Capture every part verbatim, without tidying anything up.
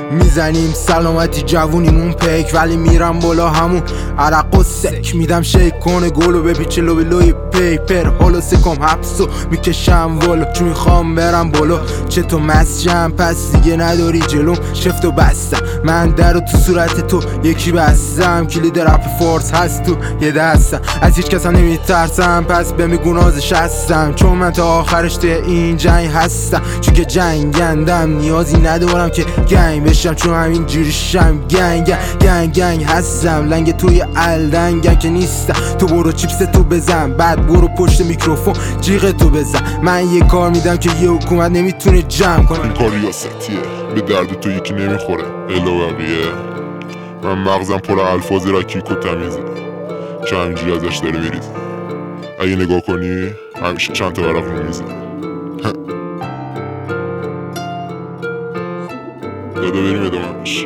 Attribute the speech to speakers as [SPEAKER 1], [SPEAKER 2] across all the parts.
[SPEAKER 1] میزنیم سلامتی جوونیمون پیک، ولی میرم بالا همون عرق و سک میدم شیک کنه گلو بپیچه لو لوی پیپر هولو سکم حبسو میکشم ولو چون میخوام برم بالا. چه تو مسجم پس دیگه نداری جلوم، شفت و بستم من در و تو صورت تو یکی بستم، کلید رپ فورس هست تو یه دستم، از هیچ کس هم نمیترسم پس به میگونازش هستم، چون من تا آخرش توی این جنگ هستم، چون که جنگندم نیازی ندارم که گنگ بشم، چون همین جوریشم گنگ گنگ گنگ هستم، لنگ توی الدنگم که نیستم، تو برو چیپس تو بزن بعد برو پشت میکروفون جیغ تو بزن، من یه کار میدم که یه حکومت نمیتونه جمع کنه.
[SPEAKER 2] این کار ریاستیه به درد تو یکی نمیخوره الا بقیه، من مغزم پر الفاظ رکیک و تمیزه چه همینجوری ازش داره میریزه، اگه نگاه کنی همیشه چند تا ورق رو میزه. دادا بریم ادامهش.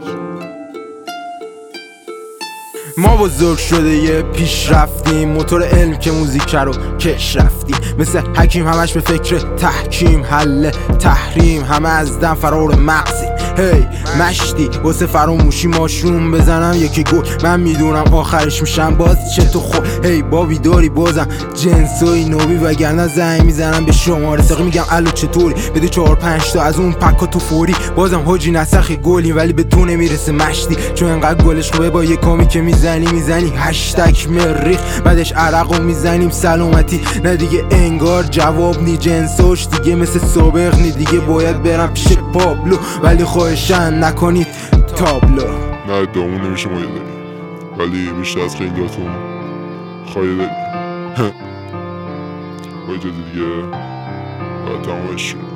[SPEAKER 1] ما بزرگ شده یه پیش رفتیم، موتور علم که موزیک رو کش رفتیم، مثل حکیم همش به فکر تحکیم، حل تحریم همه از دم فرار مغزیم. هی مشتی واسه فراموشی ماشروم بزنم یکی گل، من میدونم آخرش میشم باز چه تو خود. هی بابی داری بازم جنسوی نوبی وگرنه زنگ میزنم به شماره ساقی میگم الو چطوری، بده چهار پنج تا از اون پکا تو فوری، بازم حاجی نسخی گلی ولی به تو نمیرسه مشتی، چون انقدر گلش خوبه با یه کامی که میزنی میزنی هشتگ مریخ بعدش عرقو میزنیم سلامتی، نه دیگه انگار جواب نی جنسوش دیگه مثل سابق نی، دیگه باید برم پیش پابلو ولی خواهشن نکنید تابلو.
[SPEAKER 2] نه ادامون نمیشه ما یه داریم ولی بیشتر از خیلیاتون خواهی داریم با اجازه دیگه باید تمامش شد.